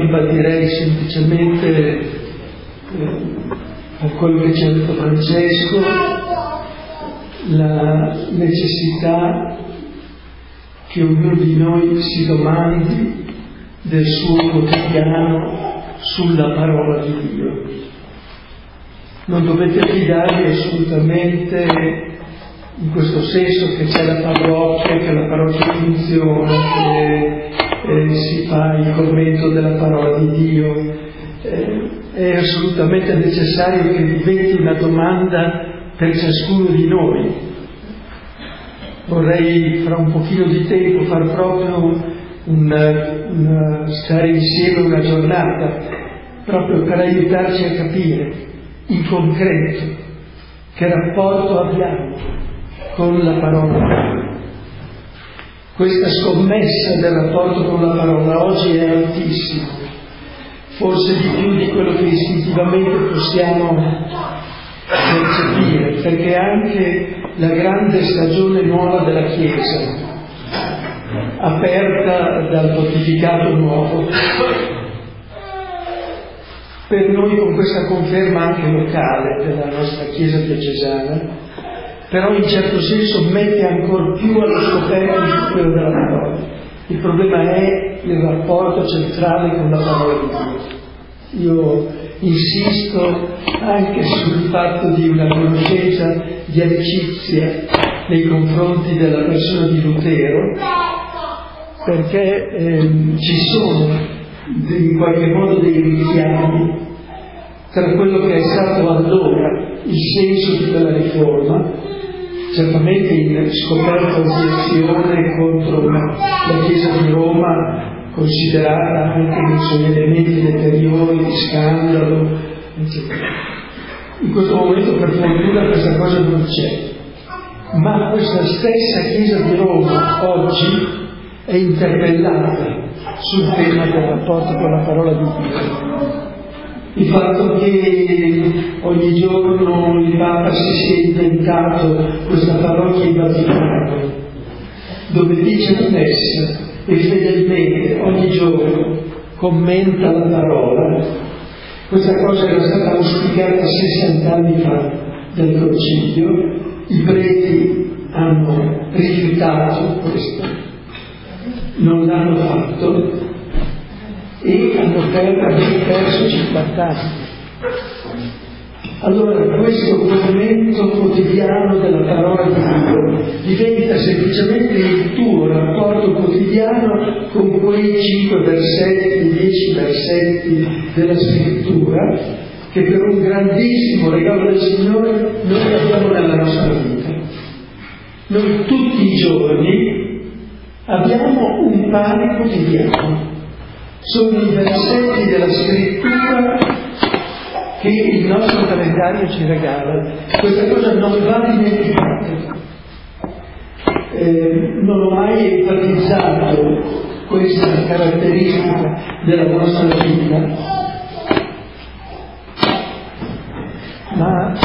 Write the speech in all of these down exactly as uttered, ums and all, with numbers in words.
ribadirei semplicemente eh, a quello che ci ha detto Francesco, la necessità che ognuno di noi si domandi del suo quotidiano sulla parola di Dio. Non dovete fidarvi assolutamente in questo senso che c'è la parrocchia, che la parrocchia funziona, che eh, si fa il commento della parola di Dio. Eh, è assolutamente necessario che diventi una domanda per ciascuno di noi. Vorrei fra un pochino di tempo far proprio una, una, stare insieme una giornata, proprio per aiutarci a capire in concreto che rapporto abbiamo con la parola. Questa scommessa del rapporto con la parola oggi è altissima, forse di più di quello che istintivamente possiamo percepire, perché anche la grande stagione nuova della Chiesa, aperta dal pontificato nuovo, per noi con questa conferma anche locale della nostra Chiesa diocesana, però in certo senso mette ancor più allo scoperto di quello della parola. Il problema è il rapporto centrale con la parola di Dio. Io insisto anche sul fatto di una conoscenza di amicizia nei confronti della persona di Lutero, perché ehm, ci sono in qualche modo dei richiami tra quello che è stato allora il senso di quella riforma, certamente in scoperta obiezione contro la, la Chiesa di Roma, considerata anche nei suoi elementi deteriori, di scandalo, eccetera. In questo momento per fortuna questa cosa non c'è, ma questa stessa Chiesa di Roma oggi è interpellata sul tema del rapporto con la parola di Dio. Il fatto che ogni giorno il Papa si sia inventato questa parrocchia in Vaticano, dove dice la messa e fedelmente ogni giorno commenta la parola, questa cosa era stata auspicata sessanta anni fa dal Concilio, i preti hanno rifiutato questo, non l'hanno fatto e hanno perso cinquanta anni. Allora questo movimento quotidiano della parola di Dio diventa semplicemente il tuo rapporto quotidiano con quei cinque versetti, dieci versetti della Scrittura che per un grandissimo regalo del Signore noi abbiamo nella nostra vita. Noi tutti i giorni abbiamo un pane quotidiano. Sono i versetti della Scrittura che il nostro calendario ci regala. Questa cosa non va dimenticata. Eh, non ho mai enfatizzato questa caratteristica della nostra vita, ma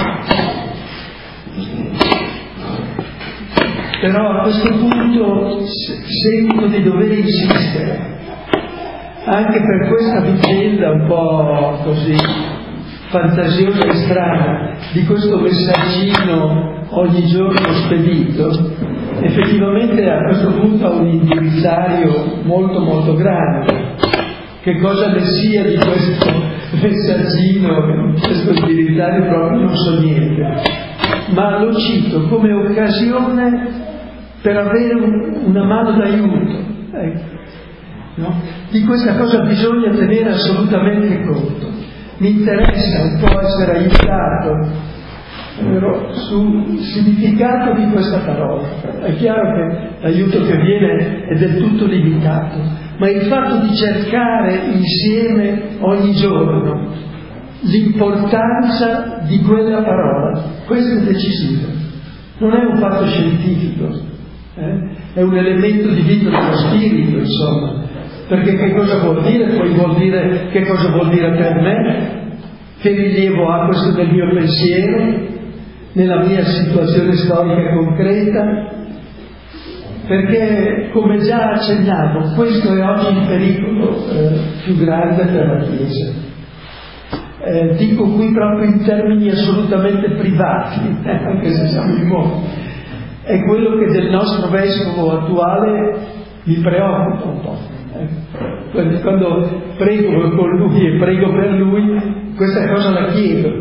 però a questo punto sento di dover insistere anche per questa vicenda un po' così fantasiosa e strana di questo messaggino ogni giorno spedito. Effettivamente a questo punto ha un indirizzario molto molto grande. Che cosa ne sia di questo messaggino, questo indirizzario proprio non so niente, ma lo cito come occasione per avere un, una mano d'aiuto, ecco. No? Di questa cosa bisogna tenere assolutamente conto. Mi interessa un po' essere aiutato però, sul significato di questa parola. È chiaro che l'aiuto che viene è del tutto limitato, ma il fatto di cercare insieme ogni giorno l'importanza di quella parola, questo è decisivo. Non è un fatto scientifico, eh? È un elemento di vita dello spirito, insomma. Perché che cosa vuol dire? Poi vuol dire che cosa vuol dire per me, che rilievo ha questo nel mio pensiero, nella mia situazione storica concreta. perché, come già accennavo, questo è oggi il pericolo eh, più grande per la Chiesa. Eh, dico qui proprio in termini assolutamente privati, eh, anche se siamo in mondo. È quello che del nostro vescovo attuale mi preoccupa un po'. Eh. Quando prego con lui e prego per lui, questa cosa la chiedo.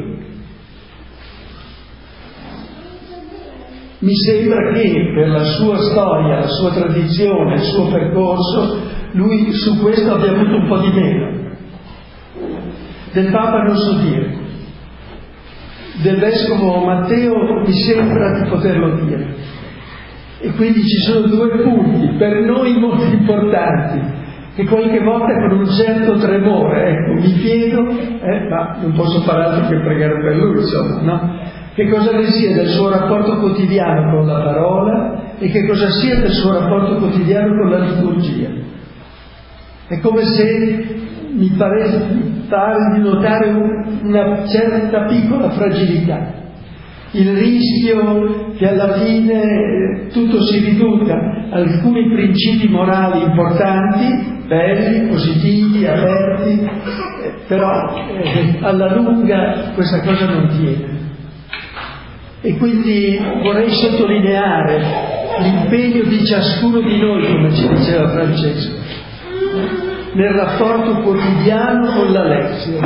Mi sembra che per la sua storia, la sua tradizione, il suo percorso, lui su questo abbia avuto un po' di meno. Del Papa non so dire. Del Vescovo Matteo mi sembra di poterlo dire. E quindi ci sono due punti per noi molto importanti, che qualche volta con un certo tremore, ecco, mi chiedo, eh, ma non posso fare altro che pregare per lui, insomma, no? Che cosa ne sia del suo rapporto quotidiano con la parola e che cosa sia del suo rapporto quotidiano con la liturgia. È come se mi pare, mi pare di notare un, una certa piccola fragilità, il rischio che alla fine eh, tutto si riduca a alcuni principi morali importanti, belli, positivi, aperti, eh, però eh, alla lunga questa cosa non tiene. E quindi vorrei sottolineare l'impegno di ciascuno di noi, come ci diceva Francesco, nel rapporto quotidiano con la lezione.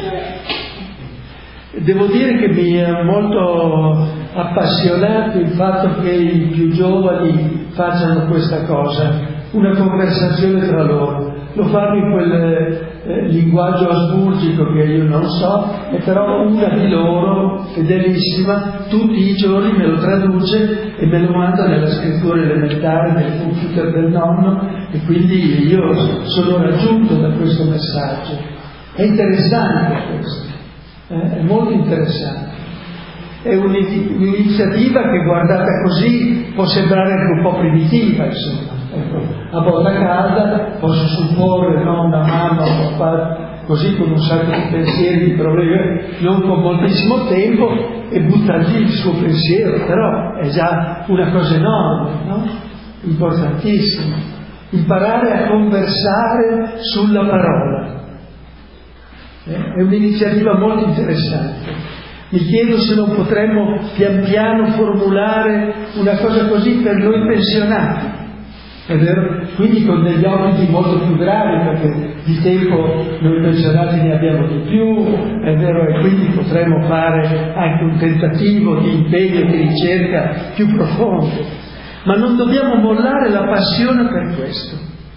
Devo dire che mi ha molto appassionato il fatto che i più giovani facciano questa cosa, una conversazione tra loro. Lo fanno in quel eh, linguaggio asburgico che io non so, e però una di loro, fedelissima, tutti i giorni me lo traduce e me lo manda nella scrittura elementare nel computer del nonno, e quindi io sono raggiunto da questo messaggio. È interessante questo, eh? È molto interessante. È un'iniziativa che, guardata così, può sembrare anche un po' primitiva, insomma. Ecco, a volta calda posso supporre, no, una mamma, un papà, così con un sacco di pensieri, di problemi, non con moltissimo tempo, e butta lì il suo pensiero, però è già una cosa enorme, no? Importantissima. Imparare a conversare sulla parola. Eh? È un'iniziativa molto interessante. Mi chiedo se non potremmo pian piano formulare una cosa così per noi pensionati. È vero? Quindi con degli obblighi molto più gravi, perché di tempo noi pensionati ne abbiamo di più, è vero, e quindi potremmo fare anche un tentativo di impegno, di ricerca più profondo. Ma non dobbiamo mollare la passione per questo.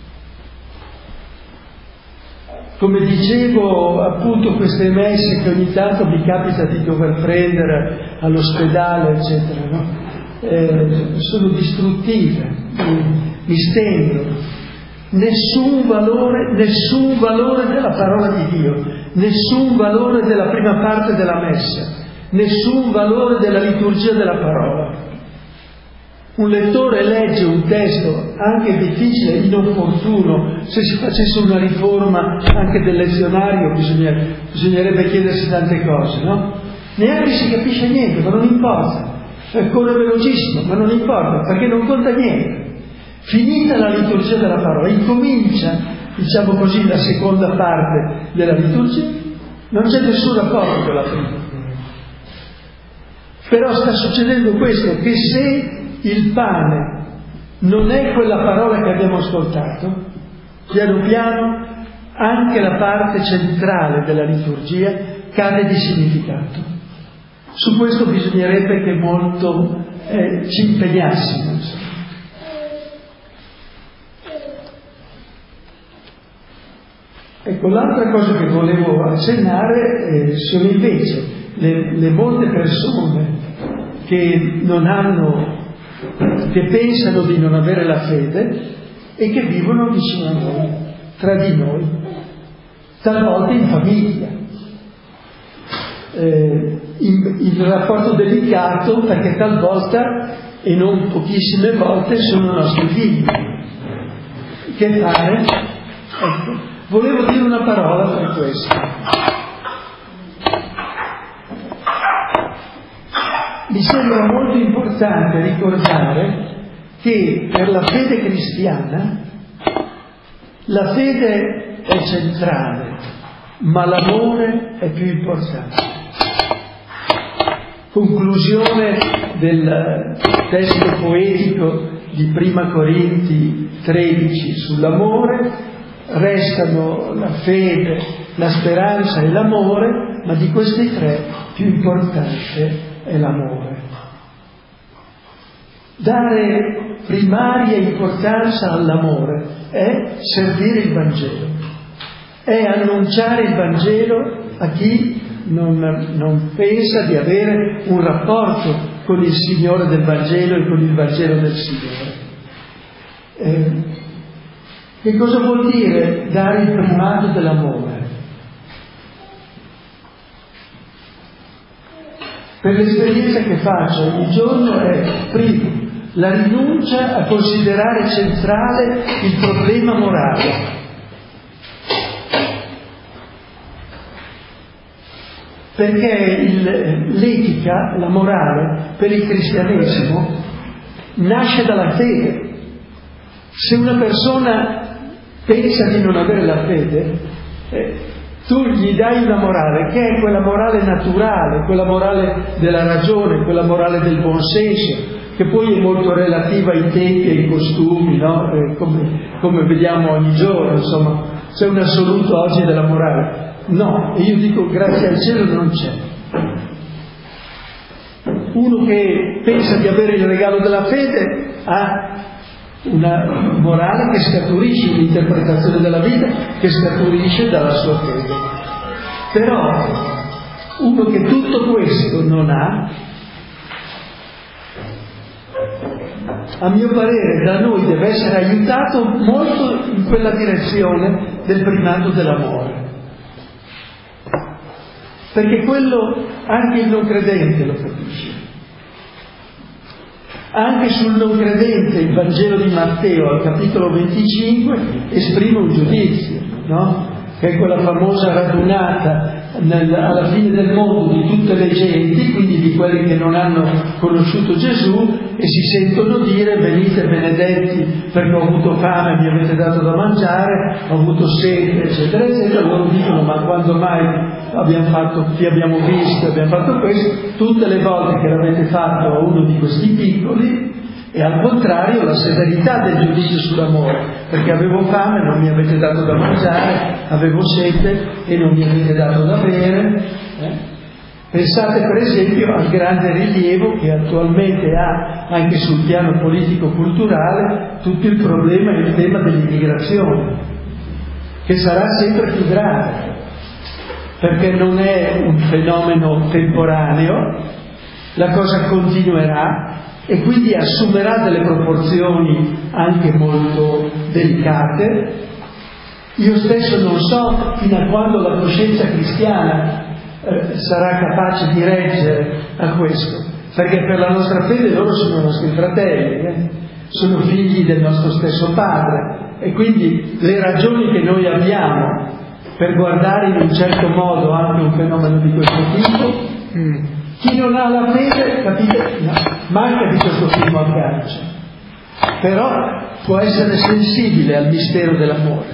Come dicevo, appunto, queste messe che ogni tanto mi capita di dover prendere all'ospedale, eccetera, no? eh, sono distruttive, mi, mi stendono. Nessun valore, nessun valore della parola di Dio, nessun valore della prima parte della messa, nessun valore della liturgia della parola. Un lettore legge un testo anche difficile, inopportuno. Se si facesse una riforma anche del lezionario bisognerebbe, bisognerebbe chiedersi tante cose, no? Neanche si capisce niente, ma non importa. Corre velocissimo, ma non importa, perché non conta niente. Finita la liturgia della parola, incomincia, diciamo così, la seconda parte della liturgia, non c'è nessun rapporto con la prima. Però sta succedendo questo, che se il pane non è quella parola che abbiamo ascoltato, piano piano anche la parte centrale della liturgia cade di significato. Su questo bisognerebbe che molto eh, ci impegnassimo. Insomma. Ecco, l'altra cosa che volevo accennare eh, sono invece le, le molte persone che non hanno che pensano di non avere la fede e che vivono vicino a noi, tra di noi, talvolta in famiglia. Eh, in, il rapporto delicato, perché talvolta, e non pochissime volte, sono nostri figli. Che fare? Ecco, volevo dire una parola per questo. Mi sembra molto importante ricordare che per la fede cristiana la fede è centrale, ma l'amore è più importante. Conclusione del testo poetico di Prima Corinti tredici sull'amore: restano la fede, la speranza e l'amore, ma di questi tre più importante è l'amore. Dare primaria importanza all'amore è servire il Vangelo, è annunciare il Vangelo a chi non, non pensa di avere un rapporto con il Signore del Vangelo e con il Vangelo del Signore. Eh, che cosa vuol dire dare il primato dell'amore? Per l'esperienza che faccio ogni giorno è, primo, la rinuncia a considerare centrale il problema morale. Perché il, l'etica, la morale, per il cristianesimo nasce dalla fede. Se una persona pensa di non avere la fede, eh, tu gli dai una morale che è quella morale naturale, quella morale della ragione, quella morale del buonsenso, che poi è molto relativa ai tempi e ai costumi, no? Eh, come, come vediamo ogni giorno, insomma, c'è un assoluto oggi della morale. No, e io dico grazie al cielo non c'è. Uno che pensa di avere il regalo della fede ha una morale che scaturisce, un'interpretazione della vita che scaturisce dalla sua fede. Però uno che tutto questo non ha, a mio parere da noi deve essere aiutato molto in quella direzione del primato dell'amore. Perché quello anche il non credente lo capisce. Anche sul non credente il Vangelo di Matteo al capitolo venticinque esprime un giudizio, no? Che è quella famosa radunata nel, alla fine del mondo di tutte le genti, quindi di quelli che non hanno conosciuto Gesù e si sentono dire: venite benedetti perché ho avuto fame e mi avete dato da mangiare, ho avuto sete, eccetera eccetera. Loro dicono: ma quando mai abbiamo fatto, ti abbiamo visto, abbiamo fatto questo? Tutte le volte che l'avete fatto a uno di questi piccoli. E al contrario la severità del giudizio sull'amore, perché avevo fame e non mi avete dato da mangiare, avevo sete e non mi avete dato da bere. Eh? Pensate per esempio al grande rilievo che attualmente ha anche sul piano politico-culturale tutto il problema e il tema dell'immigrazione, che sarà sempre più grave, perché non è un fenomeno temporaneo, la cosa continuerà e quindi assumerà delle proporzioni anche molto delicate. Io stesso non so fino a quando la coscienza cristiana eh, sarà capace di reggere a questo, perché per la nostra fede loro sono i nostri fratelli, eh? sono figli del nostro stesso padre, e quindi le ragioni che noi abbiamo per guardare in un certo modo anche un fenomeno di questo tipo, mm. chi non ha la fede, capite, no, manca di questo primo aggancio, però può essere sensibile al mistero dell'amore.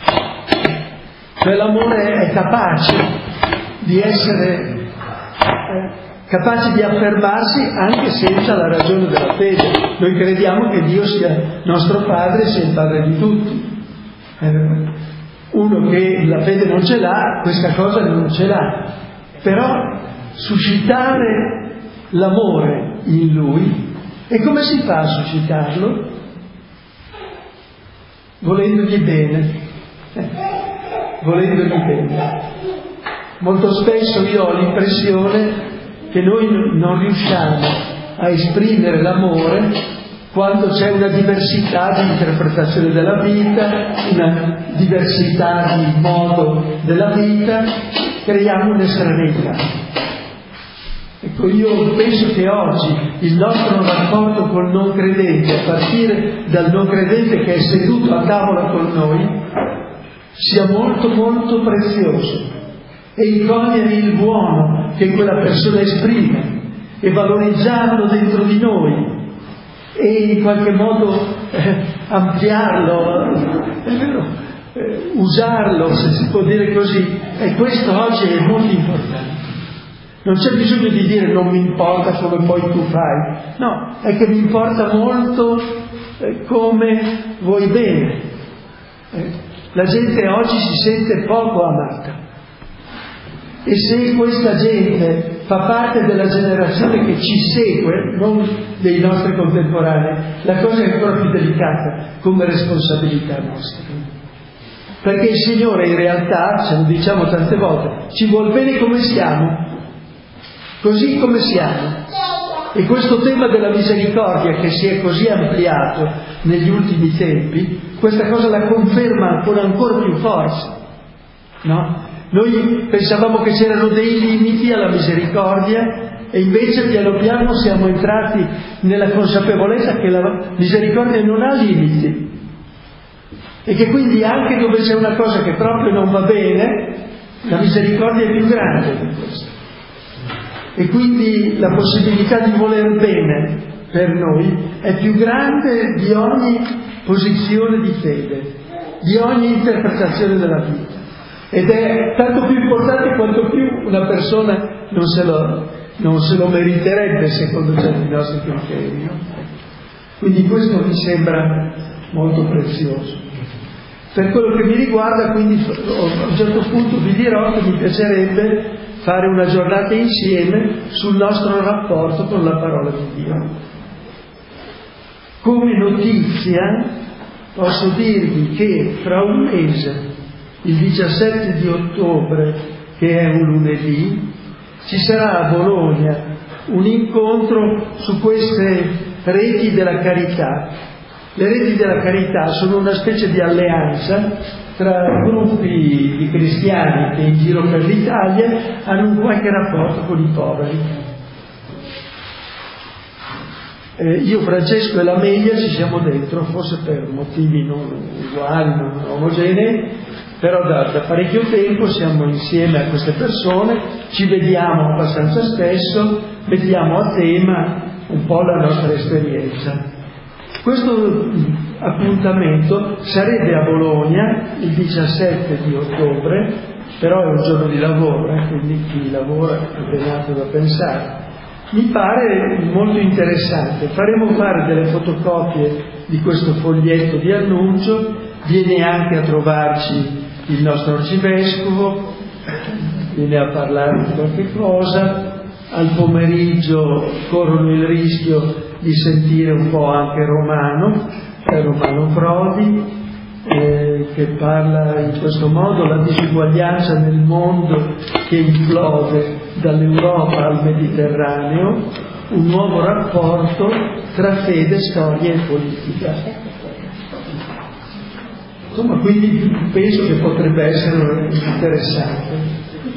Cioè l'amore è capace di essere eh, capace di affermarsi anche senza la ragione della fede. Noi crediamo che Dio sia nostro Padre, sia il Padre di tutti. Eh, uno che la fede non ce l'ha, questa cosa non ce l'ha, però suscitare l'amore in lui. E come si fa a suscitarlo? Volendogli bene, eh, volendogli bene. Molto spesso io ho l'impressione che noi non riusciamo a esprimere l'amore quando c'è una diversità di interpretazione della vita, una diversità di modo della vita, creiamo un'estraneità. Ecco, io penso che oggi il nostro rapporto col non credente, a partire dal non credente che è seduto a tavola con noi, sia molto molto prezioso, e il cogliere il buono che quella persona esprime e valorizzarlo dentro di noi e in qualche modo eh, ampliarlo, è vero, eh, usarlo, se si può dire così, e questo oggi è molto importante. Non c'è bisogno di dire non mi importa come poi tu fai, no, è che mi importa molto eh, come vuoi bene. Eh, la gente oggi si sente poco amata, e se questa gente fa parte della generazione che ci segue, non dei nostri contemporanei, la cosa è ancora più delicata come responsabilità nostra. Perché il Signore in realtà, ce lo diciamo tante volte, ci vuol bene come siamo, così come siamo. E questo tema della misericordia, che si è così ampliato negli ultimi tempi, questa cosa la conferma con ancora più forza, no? Noi pensavamo che c'erano dei limiti alla misericordia, e invece piano piano siamo entrati nella consapevolezza che la misericordia non ha limiti, e che quindi anche dove c'è una cosa che proprio non va bene, la misericordia è più grande di questo. E quindi la possibilità di voler bene per noi è più grande di ogni posizione di fede, di ogni interpretazione della vita. Ed è tanto più importante quanto più una persona non se lo, non se lo meriterebbe secondo certi nostri criteri, no? Quindi questo mi sembra molto prezioso. Per quello che mi riguarda, quindi, a un certo punto vi dirò che mi piacerebbe fare una giornata insieme sul nostro rapporto con la parola di Dio. Come notizia posso dirvi che fra un mese, il diciassette di ottobre, che è un lunedì, ci sarà a Bologna un incontro su queste reti della carità. Le reti della carità sono una specie di alleanza tra gruppi di cristiani che in giro per l'Italia hanno un qualche rapporto con i poveri. Eh, io, Francesco e la Meglio ci siamo dentro, forse per motivi non uguali, non omogenei, però da, da parecchio tempo siamo insieme a queste persone, ci vediamo abbastanza spesso, mettiamo a tema un po' la nostra esperienza. Questo appuntamento sarebbe a Bologna il diciassette di ottobre, però è un giorno di lavoro, eh, quindi chi lavora è benato da pensare. Mi pare molto interessante. Faremo fare delle fotocopie di questo foglietto di annuncio, viene anche a trovarci il nostro arcivescovo, viene a parlare di qualche cosa. Al pomeriggio corrono il rischio di sentire un po' anche Romano, eh, Romano Prodi, eh, che parla in questo modo la disuguaglianza nel mondo che implode dall'Europa al Mediterraneo, un nuovo rapporto tra fede, storia e politica. Insomma, quindi penso che potrebbe essere interessante.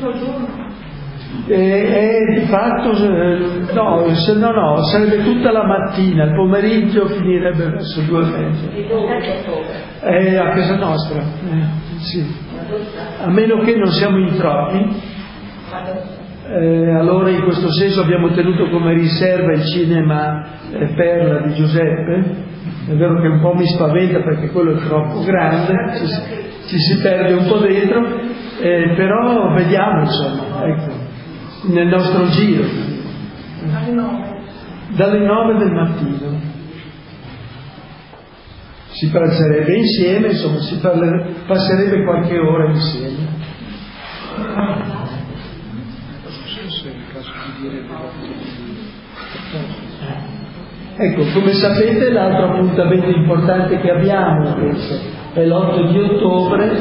E, e di fatto no, se, no, no, sarebbe tutta la mattina, il pomeriggio finirebbe verso due e mezza. È a casa nostra, eh, sì. A meno che non siamo in troppi, eh, allora in questo senso abbiamo tenuto come riserva il cinema eh, Perla di Giuseppe. È vero che un po' mi spaventa perché quello è troppo grande, ci, ci si perde un po' dentro, eh, però vediamo, insomma, ecco, nel nostro giro, dalle nove del mattino si pranzerebbe insieme, insomma si parle, passerebbe qualche ora insieme. Ecco, come sapete, l'altro appuntamento importante che abbiamo invece è l'otto di ottobre,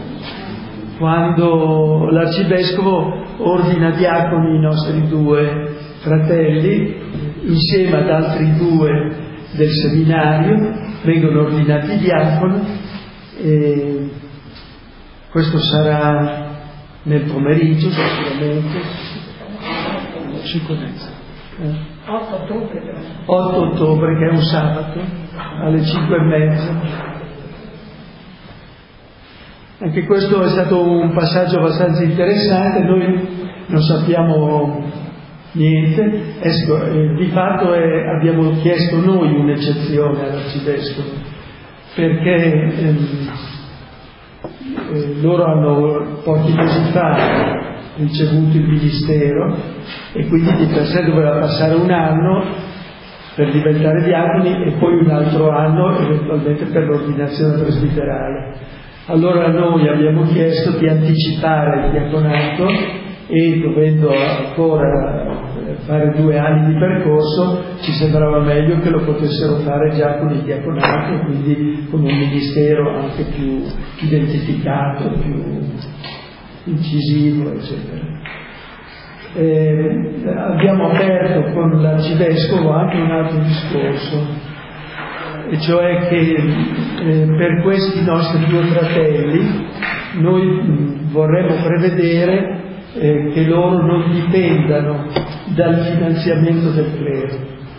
quando l'arcivescovo ordina diaconi i nostri due fratelli, insieme ad altri due del seminario, vengono ordinati diaconi, e questo sarà nel pomeriggio sicuramente, cinque e mezza. Eh? otto ottobre, che è un sabato, alle cinque e mezza. Anche questo è stato un passaggio abbastanza interessante. Noi non sappiamo niente. Ecco, eh, di fatto è, abbiamo chiesto noi un'eccezione all'arcivescovo, perché ehm, eh, loro hanno pochi mesi fa ricevuto il ministero e quindi di per sé doveva passare un anno per diventare diaconi e poi un altro anno eventualmente per l'ordinazione presbiterale. Allora noi abbiamo chiesto di anticipare il diaconato e, dovendo ancora fare due anni di percorso, ci sembrava meglio che lo potessero fare già con il diaconato e quindi con un ministero anche più identificato, più incisivo, eccetera. Eh, abbiamo aperto con l'arcivescovo anche un altro discorso, e cioè che eh, per questi nostri due fratelli noi mh, vorremmo prevedere eh, che loro non dipendano dal finanziamento del clero,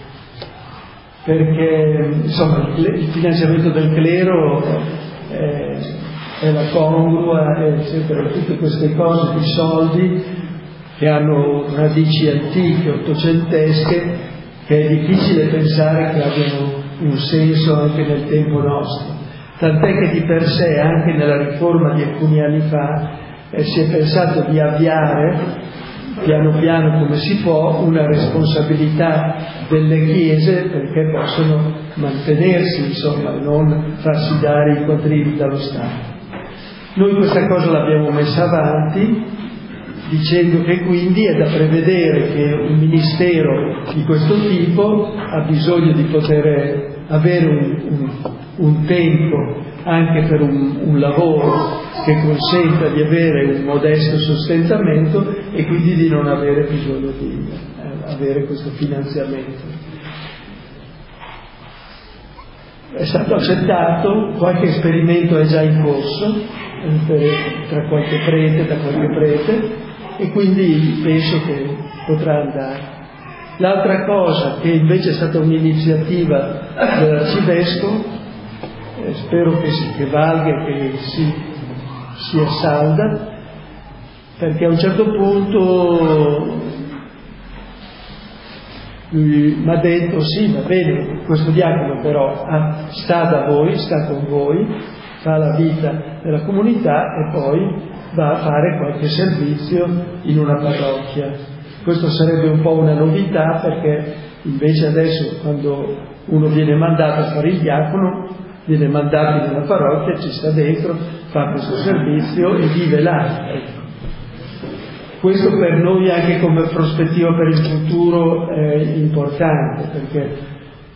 perché insomma il, il finanziamento del clero eh, è la congrua, eccetera, tutte queste cose di soldi che hanno radici antiche, ottocentesche, che è difficile pensare che abbiano un senso anche nel tempo nostro. Tant'è che di per sé, anche nella riforma di alcuni anni fa, eh, si è pensato di avviare, piano piano come si può, una responsabilità delle chiese perché possono mantenersi, insomma, e non farsi dare i quadrilli dallo Stato. Noi questa cosa l'abbiamo messa avanti, dicendo che quindi è da prevedere che un ministero di questo tipo ha bisogno di poter avere un, un, un tempo anche per un, un lavoro che consenta di avere un modesto sostentamento e quindi di non avere bisogno di eh, avere questo finanziamento. È stato accettato, qualche esperimento è già in corso eh, tra qualche prete, da qualche prete, e quindi penso che potrà andare. L'altra cosa che invece è stata un'iniziativa dell'arcivescovo, eh, spero che, si, che valga, che si, sia salda, perché a un certo punto lui mi ha detto sì, va bene, questo diacono però ah, sta da voi, sta con voi, fa la vita della comunità e poi va a fare qualche servizio in una parrocchia. Questo sarebbe un po' una novità, perché invece adesso quando uno viene mandato a fare il diacono, viene mandato in una parrocchia, ci sta dentro, fa questo servizio e vive là. Ecco. Questo per noi anche come prospettiva per il futuro è importante, perché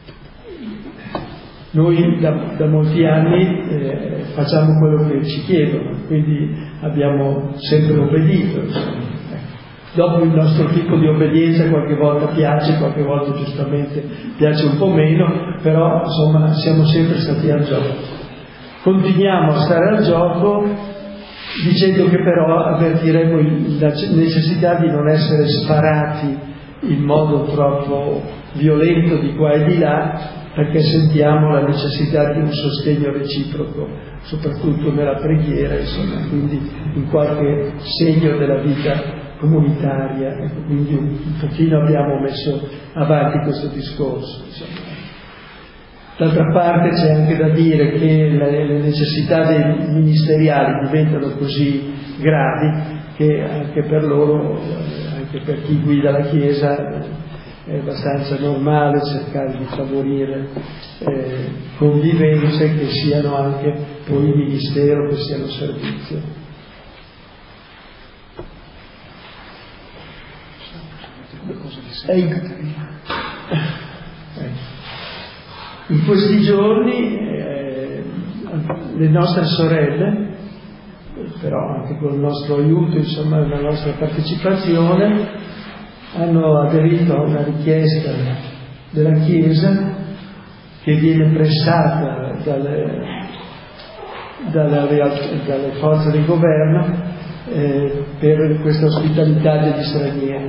noi da, da molti anni eh, facciamo quello che ci chiedono, quindi abbiamo sempre obbedito. Insomma. Dopo il nostro tipo di obbedienza qualche volta piace, qualche volta giustamente piace un po' meno, però insomma siamo sempre stati al gioco. Continuiamo a stare al gioco dicendo che però avvertiremo la necessità di non essere sparati in modo troppo violento di qua e di là, perché sentiamo la necessità di un sostegno reciproco, soprattutto nella preghiera, insomma, quindi in qualche segno della vita comunitaria. Ecco, quindi un, un pochino abbiamo messo avanti questo discorso. Insomma. D'altra parte c'è anche da dire che le, le necessità dei ministeriali diventano così gravi che anche per loro, anche per chi guida la Chiesa, è abbastanza normale cercare di favorire eh, convivenze che siano anche poi ministero, che siano servizio. In questi giorni eh, le nostre sorelle, però anche con il nostro aiuto, insomma, la nostra partecipazione, hanno aderito a una richiesta della Chiesa che viene pressata dalle, dalle, dalle forze di governo eh, per questa ospitalità degli stranieri.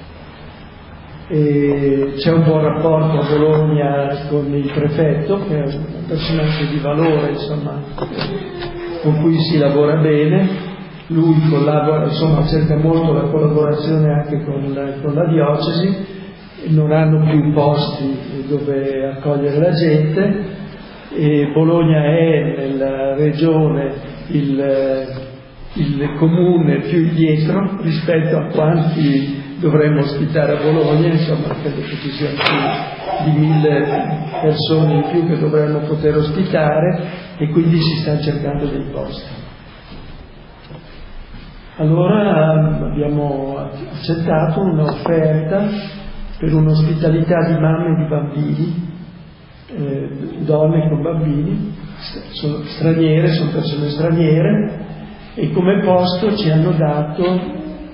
E c'è un buon rapporto a Bologna con il prefetto, che è un personaggio di valore, insomma, con cui si lavora bene, lui collabora, insomma cerca molto la collaborazione anche con la, con la diocesi, non hanno più posti dove accogliere la gente, e Bologna è nella regione il, il comune più indietro rispetto a quanti dovremmo ospitare a Bologna, insomma credo che ci siano più di mille persone in più che dovremmo poter ospitare, e quindi si sta cercando dei posti. Allora abbiamo accettato un'offerta per un'ospitalità di mamme e di bambini, eh, donne con bambini, sono straniere, sono persone straniere, e come posto ci hanno dato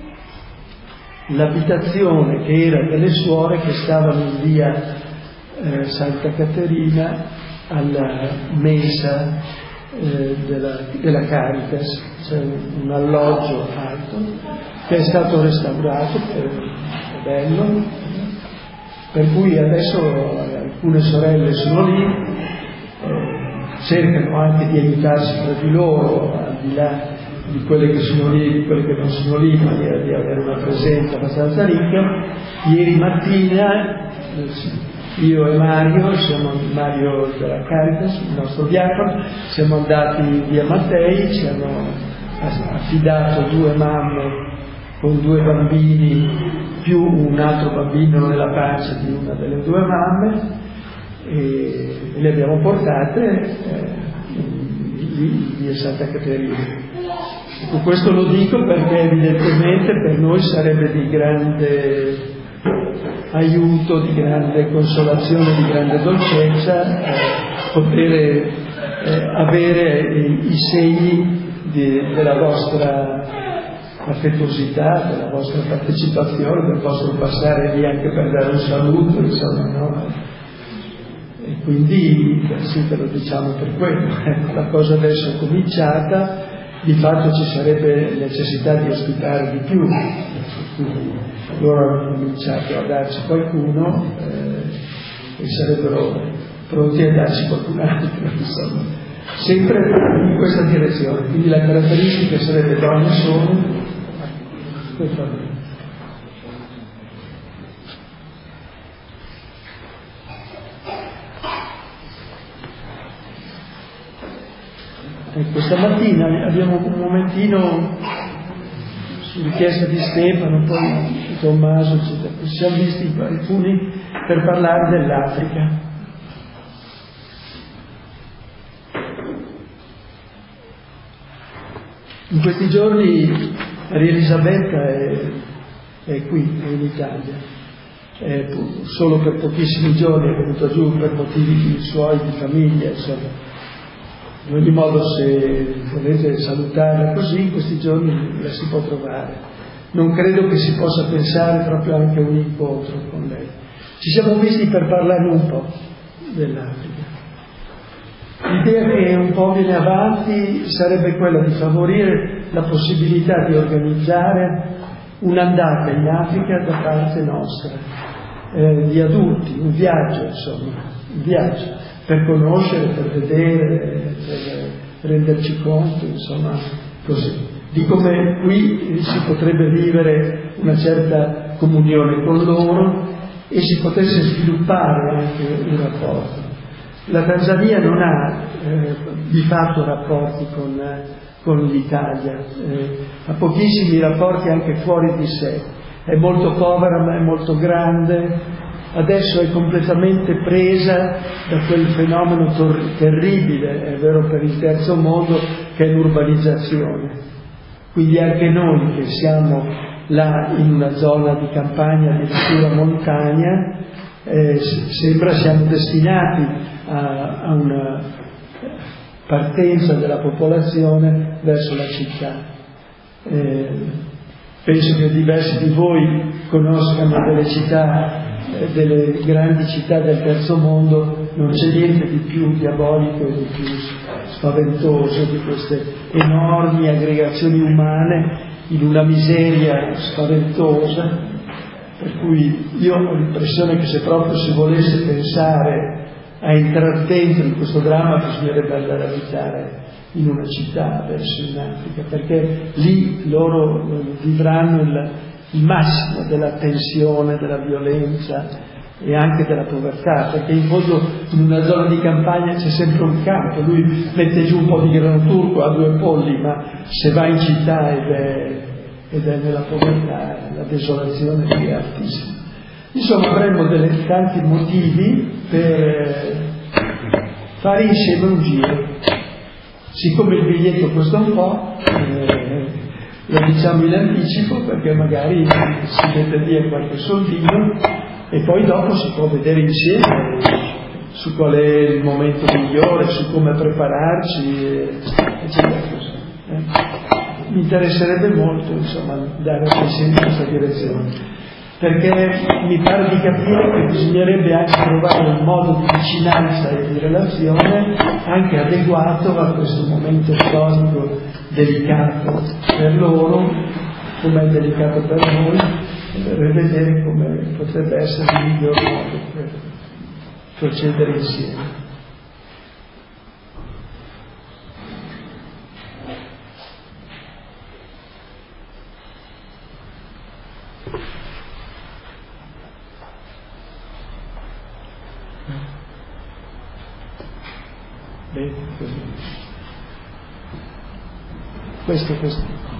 l'abitazione che era delle suore che stavano in via eh, Santa Caterina alla mensa eh, della, della Caritas, c'è un, un alloggio alto che è stato restaurato, è, è bello, per cui adesso alcune sorelle sono lì, eh, cercano anche di aiutarsi tra di loro, al di là di quelle che sono lì e di quelle che non sono lì, ma di, di avere una presenza abbastanza ricca. Ieri mattina io e Mario, siamo Mario della Caritas, il nostro diacono, siamo andati via Mattei, ci hanno affidato due mamme con due bambini più un altro bambino nella pancia di una delle due mamme, e le abbiamo portate eh, lì via Santa Caterina. Ecco, questo lo dico perché evidentemente per noi sarebbe di grande aiuto, di grande consolazione, di grande dolcezza eh, poter eh, avere i, i segni di, della vostra affettuosità, della vostra partecipazione, del vostro passare lì anche per dare un saluto, insomma, no? E quindi sì, te lo diciamo per quello. La cosa adesso è cominciata, di fatto ci sarebbe necessità di ospitare di più, quindi loro hanno cominciato a darci qualcuno eh, e sarebbero pronti a darci qualcun altro, insomma, sempre in questa direzione. Quindi la caratteristica sarebbe donne solo. Ecco, stamattina abbiamo un momentino su richiesta di Stefano, poi di Tommaso, eccetera. Ci siamo visti alcuni per parlare dell'Africa. In questi giorni Maria Elisabetta è, è qui, è in Italia, è solo per pochissimi giorni è venuta giù per motivi suoi di famiglia, insomma. In ogni modo, se volete salutarla così, in questi giorni la si può trovare. Non credo che si possa pensare proprio anche a un incontro con lei. Ci siamo visti per parlare un po' dell'Africa. L'idea che un po' viene avanti sarebbe quella di favorire la possibilità di organizzare un'andata in Africa da parte nostra, eh, di adulti, un viaggio, insomma, un viaggio per conoscere, per vedere, per renderci conto, insomma, così, di come qui si potrebbe vivere una certa comunione con loro e si potesse sviluppare anche un rapporto. La Tanzania non ha eh, di fatto rapporti con, eh, con l'Italia, eh, ha pochissimi rapporti anche fuori di sé, è molto povera ma è molto grande. Adesso è completamente presa da quel fenomeno tor- terribile, è vero, per il terzo mondo, che è l'urbanizzazione. Quindi anche noi che siamo là in una zona di campagna, addirittura montagna, eh, sembra siamo destinati a, a una partenza della popolazione verso la città. Eh, penso che diversi di voi conoscano delle città, delle grandi città del terzo mondo. Non c'è niente di più diabolico e di più spaventoso di queste enormi aggregazioni umane in una miseria spaventosa, per cui io ho l'impressione che se proprio si volesse pensare a entrare dentro in questo dramma bisognerebbe andare a abitare in una città, verso in Africa, perché lì loro vivranno il, il massimo della tensione, della violenza e anche della povertà, perché in fondo in una zona di campagna c'è sempre un campo, lui mette giù un po' di grano turco, ha due polli, ma se va in città ed è, ed è nella povertà, la desolazione lì è altissima. Insomma, avremmo delle, tanti motivi per fare insieme un giro. Siccome il biglietto costa un po', eh, lo diciamo in anticipo perché magari si mette via qualche soldino e poi dopo si può vedere insieme su qual è il momento migliore, su come prepararci, eccetera. Eh. Mi interesserebbe molto, insomma, dare pensieri in questa direzione, perché mi pare di capire che bisognerebbe anche trovare un modo di vicinanza e di relazione anche adeguato a questo momento storico delicato per loro, come è delicato per noi, per vedere come potrebbe essere il miglior modo per procedere insieme. Bene, così. Questo, questo.